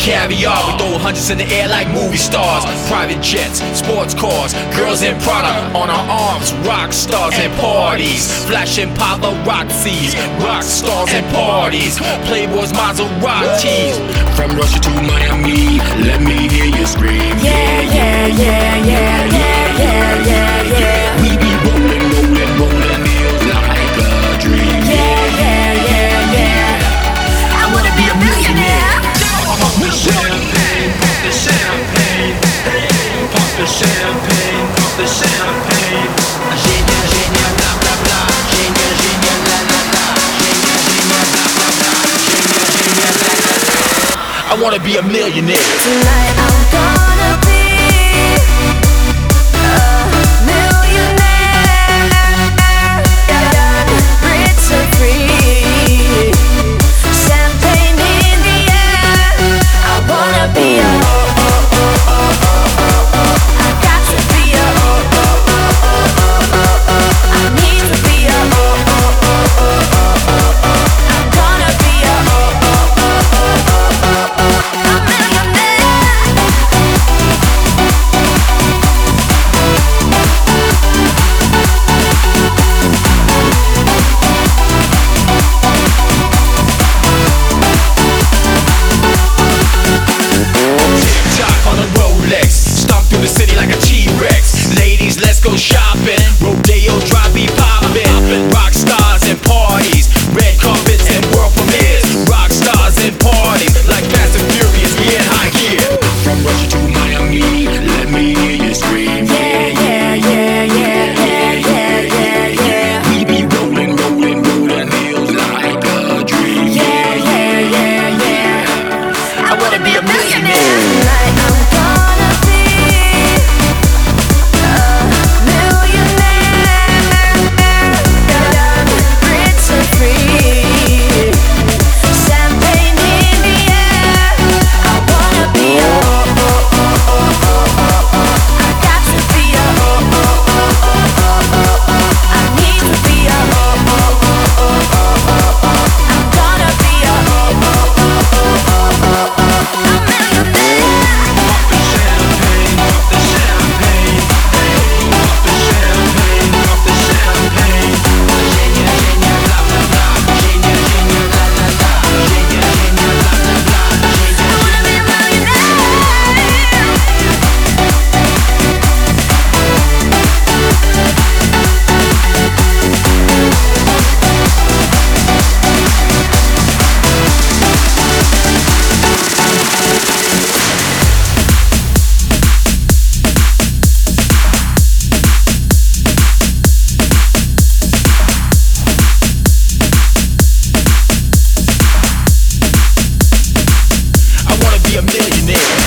caviar. We throw hundreds in the air like movie stars. Private jets, sports cars, girls in Prada on our arms. Rock stars and parties, flashing paparazzis. Rock stars and parties, Playboys, Maseratis. From Russia to Miami, let me hear you scream. Yeah, yeah, yeah, yeah, yeah, yeah, yeah, yeah. We be rolling, rolling, rolling hills like a dream. Yeah, yeah, yeah, yeah. I wanna be a millionaire. Pop the champagne, pop the champagne, pop the champagne, pop the champagne. Genia, genia, bla bla bla. Genia, genia, la la la. Genia, genia, bla bla bla. Genia, genia, la la la. I wanna be a millionaire. Tonight I'm gonna be a millionaire. Young, rich and free. Champagne in the air. I wanna be a I got to be a I need to be a I'm gonna be a go shopping, rodeo drive be poppin'. Rock stars and parties, red carpets and world premieres. Rock stars and parties, like Fast and Furious, we in high gear. From Russia to Miami, let me hear you scream. yeah, yeah, yeah, yeah, yeah, yeah, yeah, yeah. We be rolling, rolling, rolling hills like a dream. Yeah, yeah, yeah, yeah. I wanna be a millionaire. Tonight I'm gonna be a millionaire. Young, rich and free. Champagne in the air. I wanna be a I got to be a I need to be a I'm gonna be a Be a millionaire.